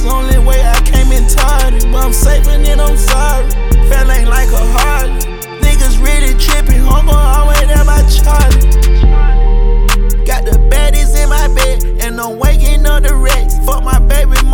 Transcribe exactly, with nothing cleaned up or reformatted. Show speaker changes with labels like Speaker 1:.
Speaker 1: the only way I came in tired. But I'm safe and then I'm sorry. Felt ain't like a Harley. Niggas really tripping, I'm gon' always there by Charlie. Got the baddies in my bed, and I'm waking up the wreck. Fuck my baby.